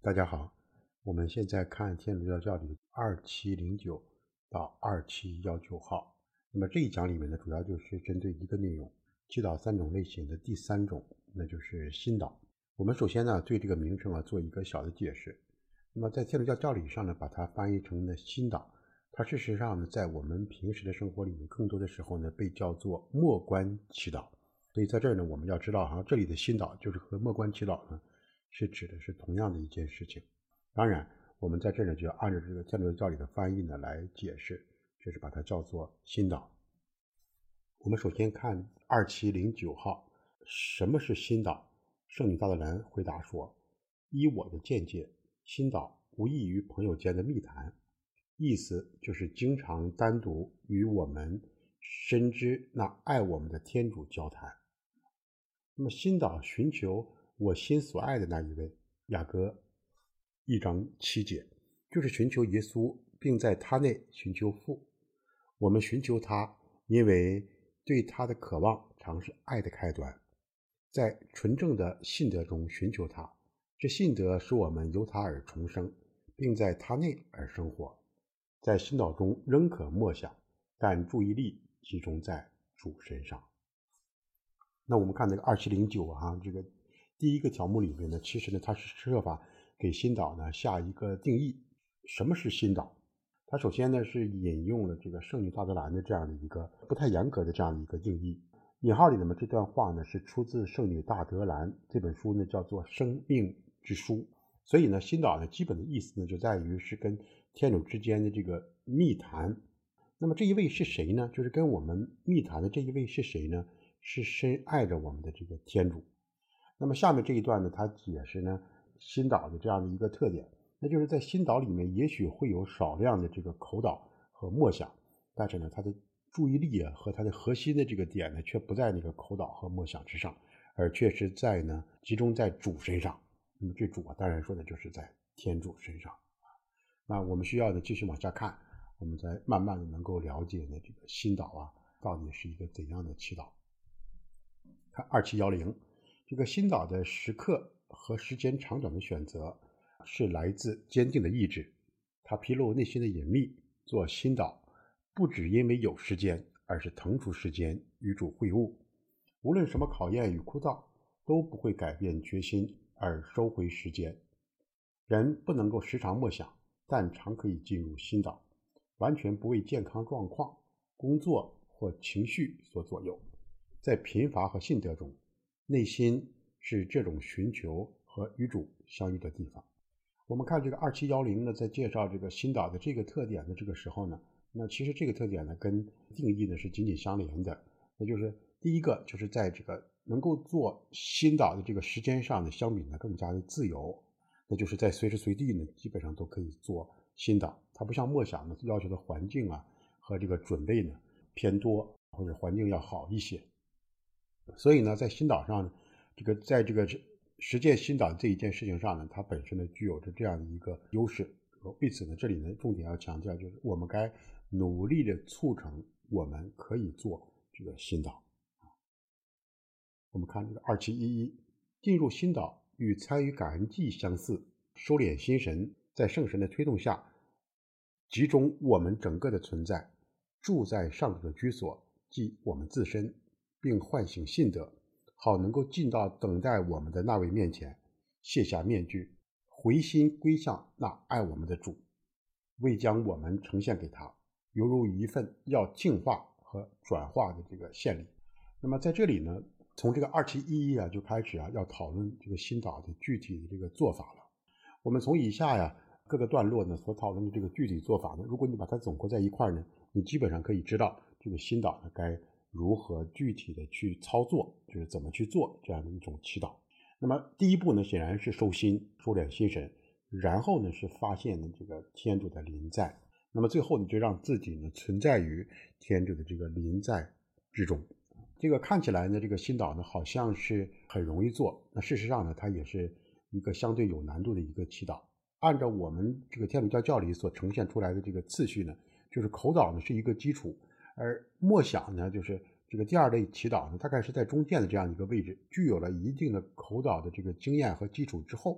大家好，我们现在看天主教理2709到2719号。那么这一讲里面呢，主要就是针对一个内容，祈祷3种类型的第3种，那就是心祷。我们首先呢，对这个名称做一个小的解释。那么在天主教教理上呢，把它翻译成了心祷，它事实上呢，在我们平时的生活里面，更多的时候呢，被叫做默观祈祷。所以在这儿呢，我们要知道这里的心祷就是和默观祈祷呢，是指的是同样的一件事情。当然我们在这儿呢就要按照这个天主教教理的翻译呢来解释，就是把它叫做心祷。我们首先看2709号，什么是心祷？圣女大德兰回答说，依我的见解，心祷无异于朋友间的密谈，意思就是经常单独与我们深知那爱我们的天主交谈。那么心祷寻求我心所爱的那一位，雅歌1章7节，就是寻求耶稣，并在他内寻求父。我们寻求他，因为对他的渴望常是爱的开端，在纯正的信德中寻求他，这信德使我们由他而重生，并在他内而生活。在心祷中仍可默想，但注意力集中在主身上。那我们看这个2709这个第一个条目里面呢，其实呢它是设法给心祷呢下一个定义。什么是心祷？它首先呢是引用了这个圣女大德兰的这样的一个不太严格的这样的一个定义。引号里的这段话呢是出自圣女大德兰这本书呢叫做《生命之书》。所以呢心祷呢基本的意思呢就在于是跟天主之间的这个密谈。那么这一位是谁呢？就是跟我们密谈的这一位是谁呢？是深爱着我们的这个天主。那么下面这一段呢，他解释呢心祷的这样的一个特点，那就是在心祷里面也许会有少量的这个口祷和默想，但是呢他的注意力和他的核心的这个点呢却不在那个口祷和默想之上，而却是在呢集中在主身上。那么这主当然说的就是在天主身上。那我们需要的继续往下看，我们才慢慢的能够了解呢这个心祷到底是一个怎样的祈祷。看2710，这个心祷的时刻和时间长短的选择是来自坚定的意志，它披露内心的隐秘。做心祷不只因为有时间，而是腾出时间与主会晤。无论什么考验与枯燥，都不会改变决心而收回时间。人不能够时常默想，但常可以进入心祷，完全不为健康状况、工作或情绪所左右。在贫乏和信德中，内心是这种寻求和与主相遇的地方。我们看这个2710呢，在介绍这个心祷的这个特点的这个时候呢，那其实这个特点呢跟定义呢是紧紧相连的。那就是第一个就是在这个能够做心祷的这个时间上呢，相比呢更加的自由，那就是在随时随地呢基本上都可以做心祷。它不像默想呢要求的环境和这个准备呢偏多，或者环境要好一些。所以呢在心祷上，在这个实践心祷这一件事情上呢，它本身呢具有着这样的一个优势。为此呢这里呢重点要强调，就是我们该努力的促成我们可以做这个心祷。我们看这个2711，进入心祷与参与感恩祭相似，收敛心神，在圣神的推动下集中我们整个的存在，住在上主的居所，即我们自身，并唤醒信德，好能够进到等待我们的那位面前，卸下面具，回心归向那爱我们的主，为将我们呈现给他，犹如一份要净化和转化的这个献礼。那么在这里呢，从这个2711就开始要讨论这个心祷的具体的这个做法了。我们从以下各个段落呢所讨论的这个具体做法呢，如果你把它总合在一块呢，你基本上可以知道这个心祷呢该如何具体的去操作，就是怎么去做这样的一种祈祷。那么第一步呢，显然是收心，收敛心神，然后呢是发现呢这个天主的临在，那么最后呢就让自己呢存在于天主的这个临在之中。这个看起来呢这个心祷呢好像是很容易做，那事实上呢它也是一个相对有难度的一个祈祷。按照我们这个天主教教理所呈现出来的这个次序呢，就是口祷呢是一个基础，而默想呢就是这个第二类祈祷呢大概是在中间的这样一个位置，具有了一定的口祷的这个经验和基础之后，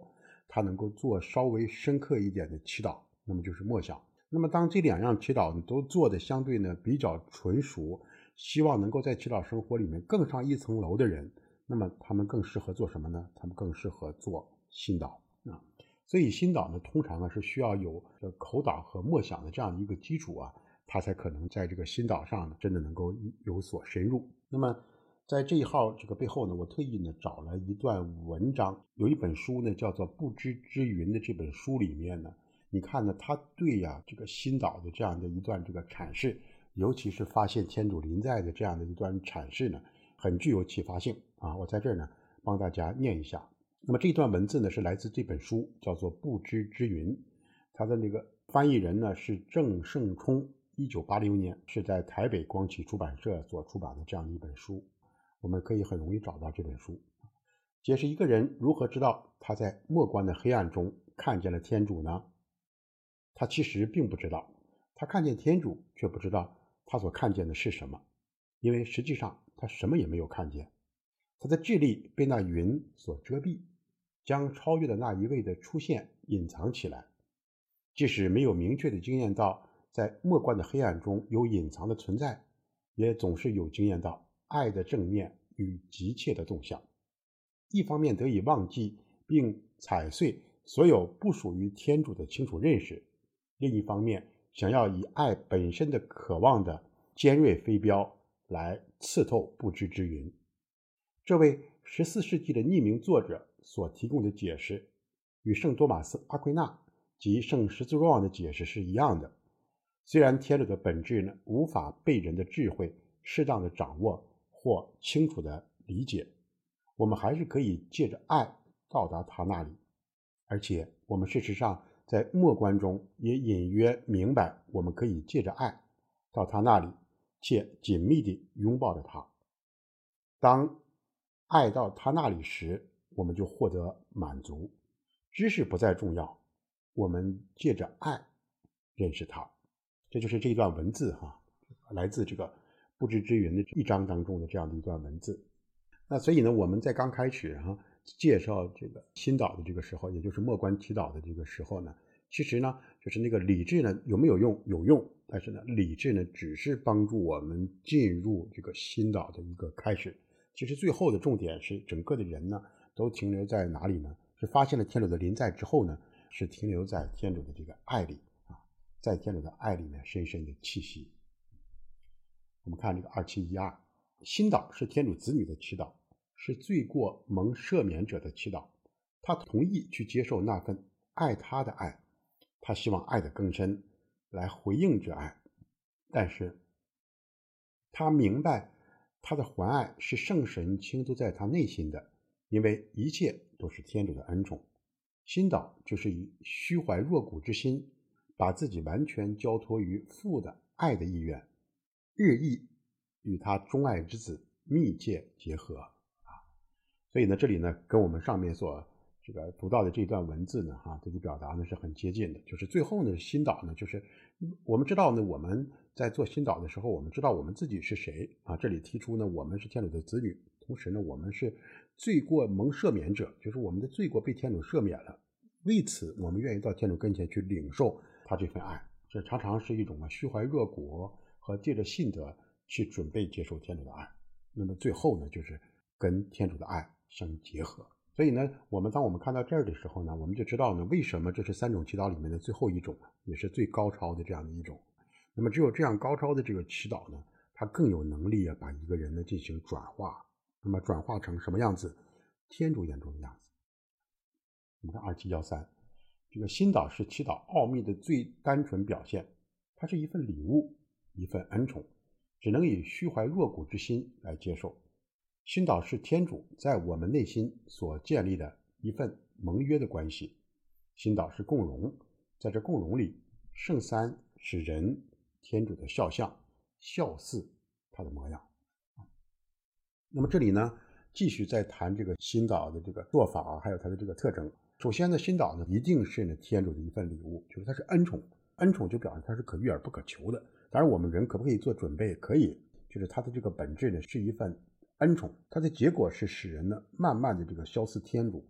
他能够做稍微深刻一点的祈祷，那么就是默想。那么当这2样祈祷都做的相对呢比较纯熟，希望能够在祈祷生活里面更上一层楼的人，那么他们更适合做什么呢？他们更适合做心祷啊。所以心祷呢，通常是需要有口祷和默想的这样的一个基础啊，他才可能在这个心祷上真的能够有所深入。那么在这一号这个背后呢，我特意呢找了一段文章，有一本书呢叫做《不知之云》的这本书里面呢，你看呢，他对这个心祷的这样的一段这个阐释，尤其是发现天主临在的这样的一段阐释呢，很具有启发性啊。我在这儿呢帮大家念一下。那么这段文字呢是来自这本书，叫做《不知之云》，它的那个翻译人呢是郑胜冲，1986年是在台北光启出版社所出版的这样的一本书，我们可以很容易找到这本书。解释一个人如何知道他在末观的黑暗中看见了天主呢？他其实并不知道，他看见天主，却不知道他所看见的是什么，因为实际上他什么也没有看见。他的智力被那云所遮蔽，将超越的那一位的出现隐藏起来。即使没有明确的经验到在末观的黑暗中有隐藏的存在，也总是有经验到爱的正面与急切的动向。一方面得以忘记并踩碎所有不属于天主的清楚认识，另一方面想要以爱本身的渴望的尖锐飞镖来刺透不知之云。这位14世纪的匿名作者所提供的解释与圣多马斯·阿奎那及圣十字若望的解释是一样的。虽然天主的本质呢无法被人的智慧适当的掌握或清楚的理解，我们还是可以借着爱到达他那里，而且我们事实上在末观中也隐约明白，我们可以借着爱到他那里，且紧密地拥抱着他。当爱到他那里时，我们就获得满足，知识不再重要，我们借着爱认识他。这就是这一段文字来自这个不知之云的1章当中的这样的一段文字。那所以呢，我们在刚开始介绍这个心祷的这个时候，也就是末观祈祷的这个时候呢，其实呢就是那个理智呢有没有用？有用，但是呢理智呢只是帮助我们进入这个心祷的一个开始。其实最后的重点是整个的人呢都停留在哪里呢？是发现了天主的临在之后呢，是停留在天主的这个爱里在天主的爱里面深深的气息。我们看这个2712，心祷是天主子女的祈祷，是罪过蒙赦免者的祈祷。他同意去接受那份爱他的爱，他希望爱的更深来回应这爱，但是他明白他的还爱是圣神倾注在他内心的，因为一切都是天主的恩宠。心祷就是以虚怀若谷之心，把自己完全交托于父的爱的意愿，日益与他钟爱之子密切结合所以呢，这里呢跟我们上面所这个读到的这段文字呢这个表达呢是很接近的。就是最后呢，心祷呢就是我们知道呢，我们在做心祷的时候，我们知道我们自己是谁这里提出呢，我们是天主的子女，同时呢我们是罪过蒙赦免者，就是我们的罪过被天主赦免了，为此我们愿意到天主跟前去领受他这份爱。这常常是一种虚怀若谷和借着信德去准备接受天主的爱，那么最后呢就是跟天主的爱相结合。所以呢，当我们看到这儿的时候呢，我们就知道呢，为什么这是3种祈祷里面的最后一种，也是最高超的这样的一种。那么只有这样高超的这个祈祷呢，它更有能力把一个人呢进行转化。那么转化成什么样子？天主眼中的样子。我们看2713，这个心祷是祈祷奥秘的最单纯表现，它是一份礼物，一份恩宠，只能以虚怀若谷之心来接受。心祷是天主在我们内心所建立的一份盟约的关系。心祷是共融，在这共融里，圣三使人天主的肖像，效似他的模样。那么这里呢，继续再谈这个心祷的这个做法还有它的这个特征。首先呢，心祷呢一定是呢天主的一份礼物，就是它是恩宠，恩宠就表示它是可遇而不可求的。当然我们人可不可以做准备？可以，就是它的这个本质呢是一份恩宠，它的结果是使人呢慢慢的这个消似天主，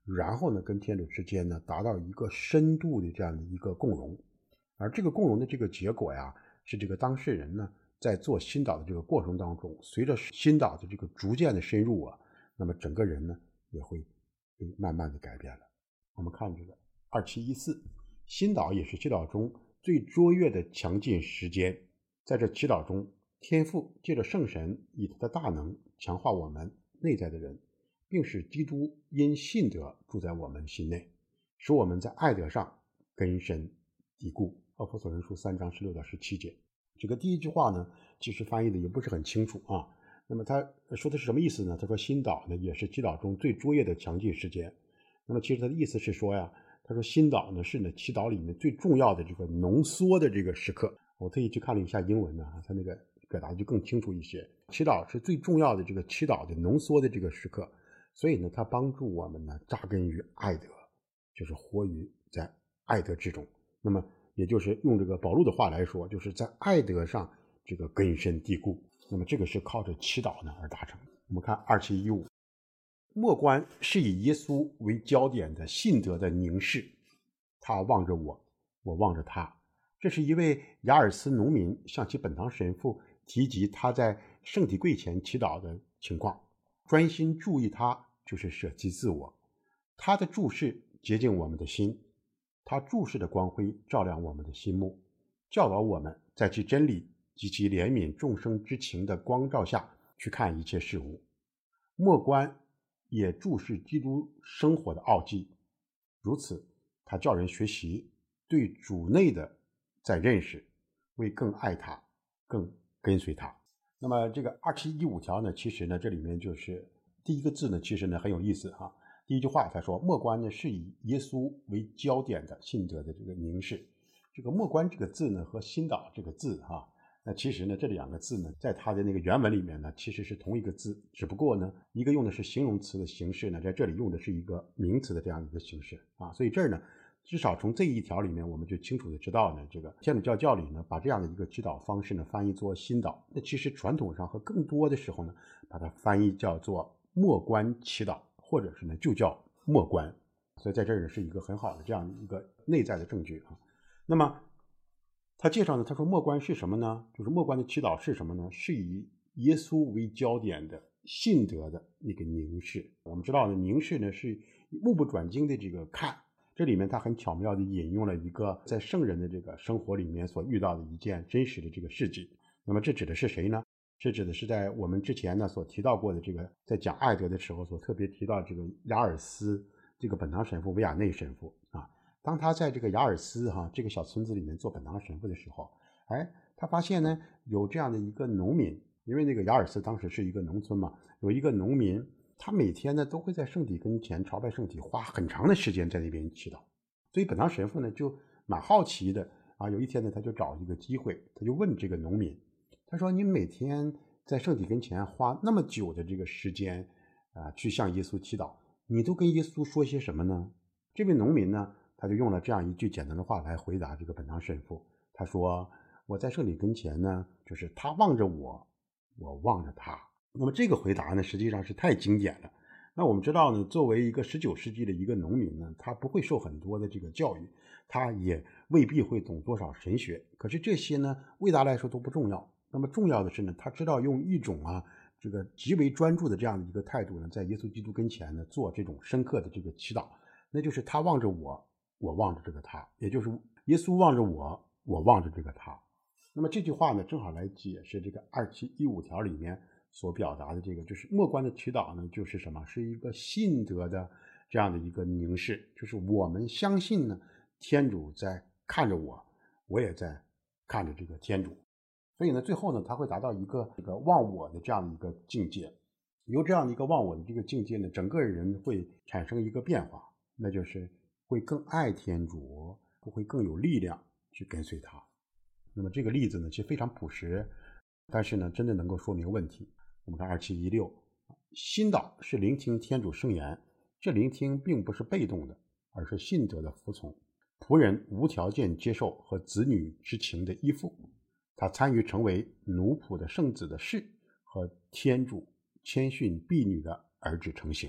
然后呢跟天主之间呢达到一个深度的这样的一个共融。而这个共融的这个结果呀，是这个当事人呢在做心导的这个过程当中，随着心导的这个逐渐的深入啊，那么整个人呢也会被慢慢的改变了。我们看这个2714，心导也是祈祷中最卓越的强劲时间。在这祈祷中，天父借着圣神以他的大能强化我们内在的人，并使基督因信德住在我们心内，使我们在爱德上根深蒂固。奥弗所人书3章16到17节。这个第一句话呢，其实翻译的也不是很清楚啊。那么他说的是什么意思呢？他说心导呢也是祈祷中最卓越的强劲时间。那么其实他的意思是说呀，他说心导呢是祈祷里面最重要的这个浓缩的这个时刻。我特意去看了一下英文呢，他那个表达就更清楚一些。祈祷是最重要的这个祈祷的浓缩的这个时刻，所以呢，它帮助我们呢扎根于爱德，就是活于在爱德之中。那么也就是用这个保禄的话来说，就是在爱德上这个根深蒂固。那么这个是靠着祈祷呢而达成。我们看2715，默观是以耶稣为焦点的信德的凝视，他望着我，我望着他。这是一位雅尔斯农民向其本堂神父提及他在圣体柜前祈祷的情况，专心注意他就是舍弃自我。他的注视洁净我们的心，他注视的光辉照亮我们的心目，教导我们在其真理及其怜悯众生之情的光照下去看一切事物。默观也注视基督生活的奥迹，如此他叫人学习对主内的在认识，为更爱他更跟随他。那么这个2715条呢，其实呢这里面就是第一个字呢，其实呢很有意思哈。第一句话他说默观呢是以耶稣为焦点的信德的这个凝视。这个默观这个字呢和心导这个字哈，那其实呢这两个字呢在它的那个原文里面呢其实是同一个字，只不过呢一个用的是形容词的形式呢，在这里用的是一个名词的这样一个形式啊。所以这儿呢至少从这一条里面我们就清楚的知道呢，这个天主教教理呢把这样的一个祈祷方式呢翻译作心导，那其实传统上和更多的时候呢把它翻译叫做默观祈祷，或者是呢就叫默观。所以在这儿呢是一个很好的这样的一个内在的证据啊。那么他介绍呢，他说默观是什么呢？就是默观的祈祷是什么呢？是以耶稣为焦点的信德的那个凝视。我们知道呢，凝视呢是目不转睛的这个看，这里面他很巧妙地引用了一个在圣人的这个生活里面所遇到的一件真实的这个事迹。那么这指的是谁呢？这指的是在我们之前呢所提到过的这个在讲爱德的时候所特别提到这个雅尔斯这个本堂神父维亚内神父啊。当他在这个雅尔斯这个小村子里面做本堂神父的时候，他发现呢有这样的一个农民，因为那个雅尔斯当时是一个农村嘛，有一个农民，他每天呢都会在圣体跟前朝拜圣体，花很长的时间在那边祈祷。所以本堂神父呢就蛮好奇的啊，有一天呢他就找一个机会，他就问这个农民，他说你每天在圣体跟前花那么久的这个时间去向耶稣祈祷，你都跟耶稣说些什么呢？这位农民呢他就用了这样一句简单的话来回答这个本堂神父，他说我在圣体跟前呢，就是他望着我，我望着他。那么这个回答呢实际上是太经典了。那我们知道呢，作为一个19世纪的一个农民呢，他不会受很多的这个教育，他也未必会懂多少神学，可是这些呢为他来说都不重要。那么重要的是呢，他知道用一种这个极为专注的这样的一个态度呢，在耶稣基督跟前呢做这种深刻的这个祈祷，那就是他望着我，我望着这个他，也就是耶稣望着我，我望着这个他。那么这句话呢正好来解释这个2715条里面所表达的这个，就是默观的祈祷呢就是什么？是一个信德的这样的一个凝视，就是我们相信呢天主在看着我，我也在看着这个天主。所以呢最后呢他会达到一个这个忘我的这样的一个境界。由这样的一个忘我的这个境界呢，整个人会产生一个变化，那就是会更爱天主，会更有力量去跟随他。那么这个例子呢其实非常朴实，但是呢真的能够说明问题。我们看2716，心导是聆听天主圣言，这聆听并不是被动的，而是信德的服从，仆人无条件接受和子女之情的依附，他参与成为奴仆的圣子的事和天主谦逊婢女的儿子成行。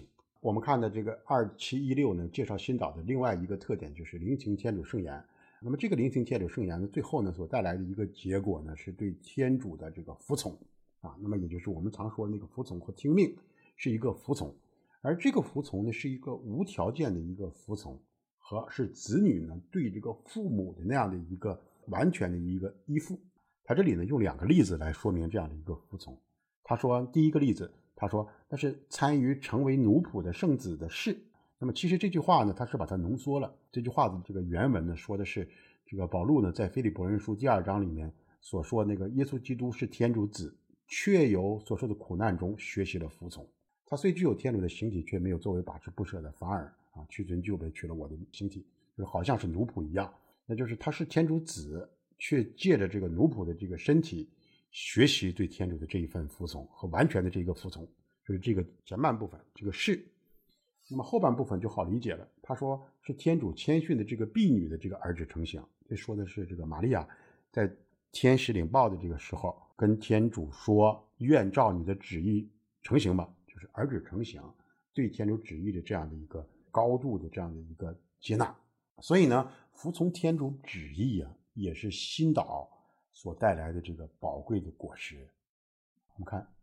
我们看的这个2716呢，介绍新岛的另外一个特点就是灵情天主圣言。那么这个灵情天主圣言呢，最后呢所带来的一个结果呢，是对天主的这个服从啊。那么也就是我们常说那个服从和听命是一个服从，而这个服从呢是一个无条件的一个服从，和是子女呢对这个父母的那样的一个完全的一个依附。他这里呢用2个例子来说明这样的一个服从。他说第一个例子，他说那是参与成为奴仆的圣子的事。那么其实这句话呢，他是把它浓缩了。这句话的这个原文呢，说的是这个保禄呢在腓立比人书第2章里面所说那个耶稣基督是天主子，却由所受的苦难中学习了服从。他虽具有天主的形体，却没有作为把持不舍的，反而屈尊就卑，取了我的形体，就是好像是奴仆一样。那就是他是天主子，却借着这个奴仆的这个身体学习对天主的这一份服从和完全的这个服从，就是这个前半部分这个是。那么后半部分就好理解了，他说是天主谦逊的这个婢女的这个儿子成形。这说的是这个玛利亚在天使领报的这个时候跟天主说愿照你的旨意成形吧，就是儿子成形，对天主旨意的这样的一个高度的这样的一个接纳。所以呢，服从天主旨意也是新岛所带来的这个宝贵的果实。我们看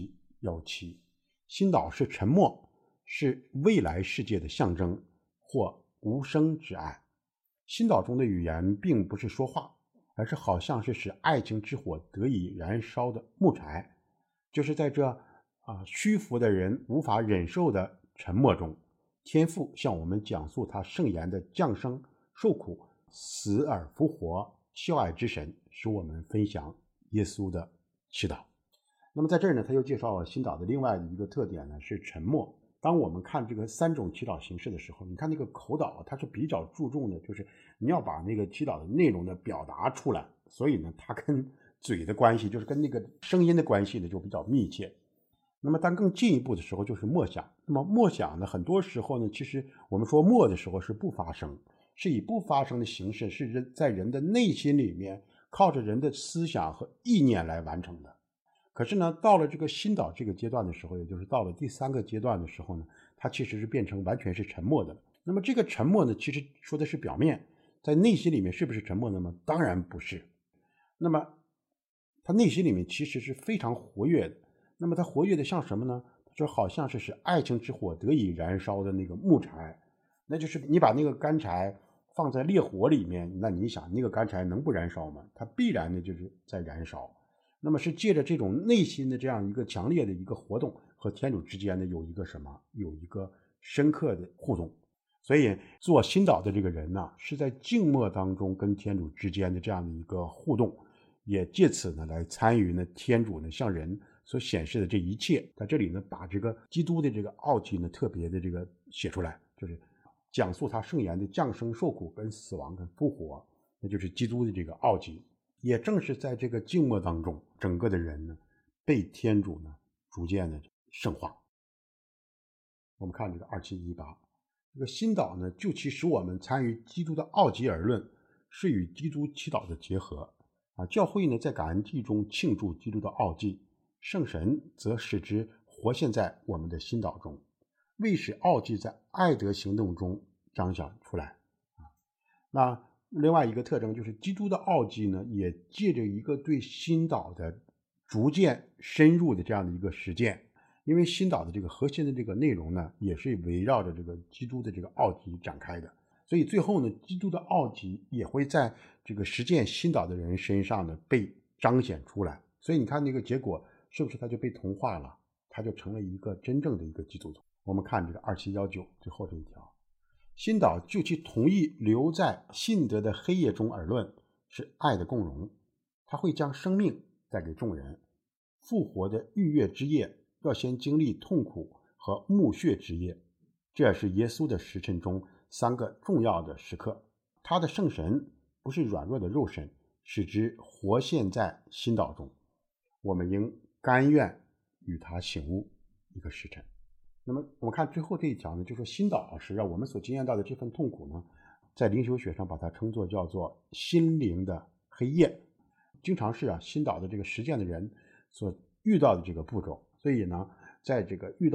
2717，新岛是沉默，是未来世界的象征或无声之爱。新岛中的语言并不是说话，而是好像是使爱情之火得以燃烧的木柴，就是在这虚浮的人无法忍受的沉默中，天父向我们讲述他圣言的降生、受苦、死而复活，孝爱之神，使我们分享耶稣的祈祷。那么在这儿呢，他又介绍了新岛的另外的一个特点呢，是沉默。当我们看这个3种祈祷形式的时候，你看那个口祷它是比较注重的，就是你要把那个祈祷的内容呢表达出来，所以呢它跟嘴的关系，就是跟那个声音的关系呢就比较密切。那么当更进一步的时候就是默想。那么默想呢，很多时候呢，其实我们说默的时候是不发声，是以不发声的形式，是在人的内心里面靠着人的思想和意念来完成的。可是呢，到了这个新岛这个阶段的时候，也就是到了第3个阶段的时候呢，它其实是变成完全是沉默的了。那么这个沉默呢，其实说的是表面，在内心里面是不是沉默呢？当然不是。那么他内心里面其实是非常活跃的。那么他活跃的像什么呢？就好像是使爱情之火得以燃烧的那个木柴。那就是你把那个干柴放在烈火里面，那你想那个干柴能不燃烧吗？它必然的就是在燃烧。那么是借着这种内心的这样一个强烈的一个活动，和天主之间的有一个什么？有一个深刻的互动。所以做新岛的这个人呢，是在静默当中跟天主之间的这样的一个互动，也借此呢来参与呢天主呢向人所显示的这一切。在这里呢，把这个基督的这个奥迹呢特别的这个写出来，就是讲述他圣言的降生、受苦跟死亡跟复活，那就是基督的这个奥迹。也正是在这个静默当中，整个的人呢被天主呢逐渐的圣化。我们看这个2718，这个新岛呢就其使我们参与基督的奥迹而论，是与基督祈祷的结合教会呢在感恩祭中庆祝基督的奥迹，圣神则使之活现在我们的新岛中，为使奥迹在爱德行动中彰显出来那另外一个特征就是基督的奥迹呢，也借着一个对新岛的逐渐深入的这样的一个实践。因为新岛的这个核心的这个内容呢，也是围绕着这个基督的这个奥迹展开的，所以最后呢，基督的奥迹也会在这个实践新岛的人身上呢被彰显出来。所以你看那个结果是不是他就被同化了，他就成了一个真正的一个基督徒。我们看这个2719最后这一条，新岛就其同意留在信德的黑夜中而论，是爱的共荣。他会将生命带给众人，复活的逾越之夜要先经历痛苦和墓穴之夜，这也是耶稣的时辰中3个重要的时刻。他的圣神不是软弱的肉身，使之活现在新岛中，我们应甘愿与他醒悟一个时辰。那么我们看最后这一条呢，就说新岛是让我们所经验到的这份痛苦呢，在灵修学上把它称作叫做心灵的黑夜，经常是新岛的这个实践的人所遇到的这个步骤。所以呢，在这个遇到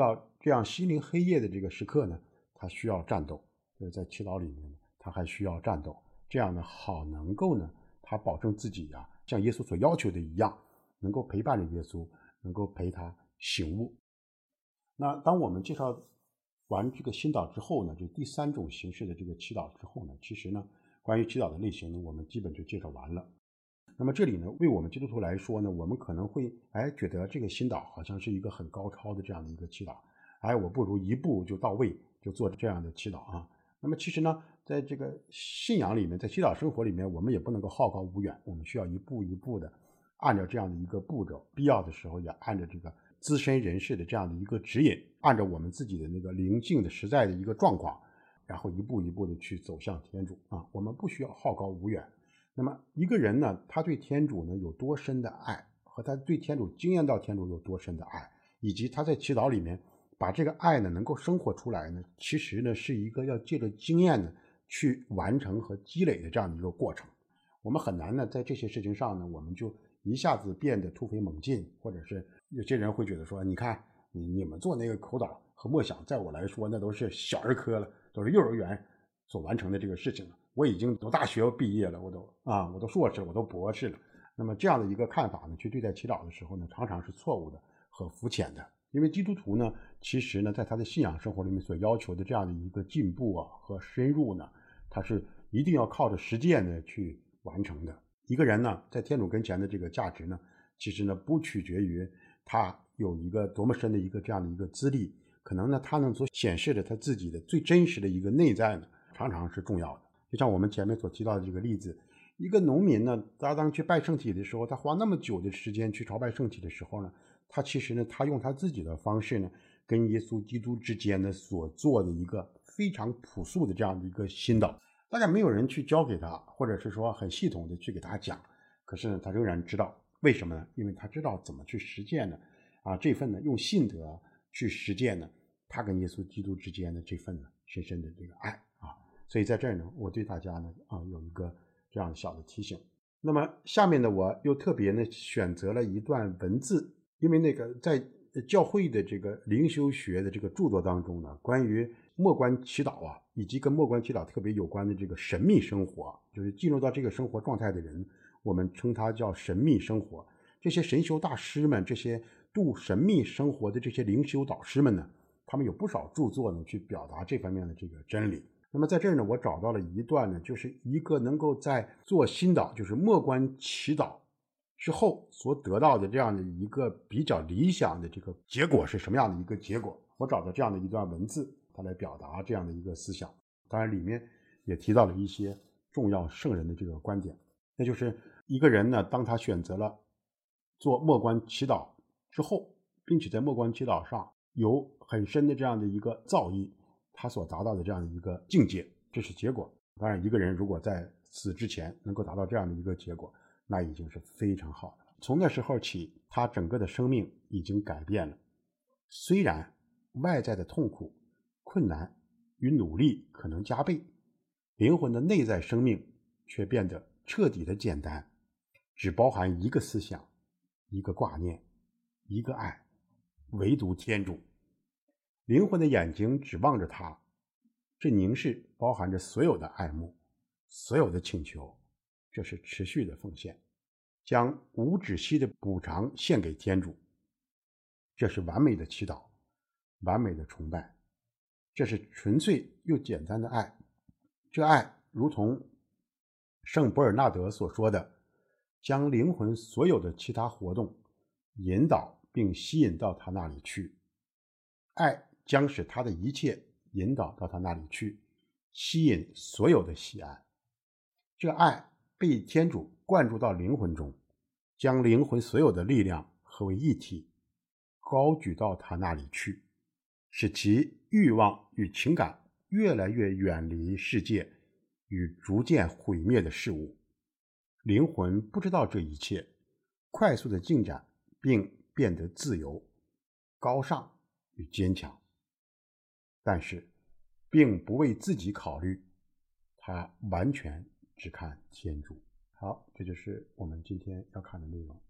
这样心灵黑夜的这个时刻呢，他需要战斗，就是在祈祷里面呢，他还需要战斗，这样呢好能够呢他保证自己啊像耶稣所要求的一样，能够陪伴着耶稣，能够陪他醒悟。那当我们介绍完这个心祷之后呢，这第三种形式的这个祈祷之后呢，其实呢关于祈祷的类型呢，我们基本就介绍完了。那么这里呢，为我们基督徒来说呢，我们可能会觉得这个心祷好像是一个很高超的这样的一个祈祷，我不如一步就到位，就做这样的祈祷啊。那么其实呢，在这个信仰里面，在祈祷生活里面，我们也不能够好高骛远，我们需要一步一步的按照这样的一个步骤，必要的时候也按照这个资深人士的这样的一个指引，按照我们自己的那个灵性的实在的一个状况，然后一步一步的去走向天主啊。我们不需要好高骛远。那么一个人呢，他对天主呢有多深的爱，和他对天主经验到天主有多深的爱，以及他在祈祷里面把这个爱呢能够生活出来呢，其实呢是一个要借着经验呢去完成和积累的这样的一个过程。我们很难呢在这些事情上呢，我们就一下子变得突飞猛进，或者是有些人会觉得说，你看你们做那个口祷和默想，在我来说那都是小儿科了，都是幼儿园所完成的这个事情了。我已经读大学毕业了，我都硕士，我都博士了。那么这样的一个看法呢，去对待祈祷的时候呢，常常是错误的和肤浅的。因为基督徒呢，其实呢，在他的信仰生活里面所要求的这样的一个进步啊和深入呢，他是一定要靠着实践呢去完成的。一个人呢，在天主跟前的这个价值呢，其实呢不取决于他有一个多么深的一个这样的一个资历，可能呢他能所显示的他自己的最真实的一个内在呢，常常是重要的。就像我们前面所提到的这个例子，一个农民呢，当去拜圣体的时候，他花那么久的时间去朝拜圣体的时候呢，他其实呢，他用他自己的方式呢，跟耶稣基督之间呢所做的一个非常朴素的这样的一个心祷，大概没有人去教给他，或者是说很系统的去给他讲，可是呢，他仍然知道。为什么呢？因为他知道怎么去实践呢？这份呢用信德去实践呢，他跟耶稣基督之间的这份呢深深的这个爱啊。所以在这儿呢，我对大家呢有一个这样小的提醒。那么下面呢，我又特别呢选择了一段文字，因为那个在教会的这个灵修学的这个著作当中呢，关于默观祈祷啊，以及跟默观祈祷特别有关的这个神秘生活，就是进入到这个生活状态的人，我们称它叫神秘生活。这些神修大师们，这些度神秘生活的这些灵修导师们呢，他们有不少著作呢去表达这方面的这个真理。那么在这儿呢，我找到了一段呢，就是一个能够在做心祷，就是默观祈祷之后所得到的这样的一个比较理想的这个结果是什么样的一个结果。我找到这样的一段文字，它来表达这样的一个思想。当然里面也提到了一些重要圣人的这个观点，那就是一个人呢，当他选择了做默观祈祷之后，并且在默观祈祷上有很深的这样的一个造诣，他所达到的这样的一个境界，这是结果。当然一个人如果在死之前能够达到这样的一个结果，那已经是非常好的。从那时候起，他整个的生命已经改变了。虽然外在的痛苦、困难与努力可能加倍，灵魂的内在生命却变得彻底的简单，只包含一个思想，一个挂念，一个爱，唯独天主。灵魂的眼睛只望着他，这凝视包含着所有的爱慕，所有的请求，这是持续的奉献，将无止息的补偿献给天主。这是完美的祈祷，完美的崇拜，这是纯粹又简单的爱。这爱如同圣博尔纳德所说的，将灵魂所有的其他活动引导并吸引到他那里去。爱将使他的一切引导到他那里去，吸引所有的喜爱。这爱被天主灌注到灵魂中，将灵魂所有的力量合为一体，高举到他那里去，使其欲望与情感越来越远离世界与逐渐毁灭的事物。灵魂不知道这一切，快速的进展并变得自由、高尚与坚强，但是并不为自己考虑，他完全只看天主。好，这就是我们今天要看的内容。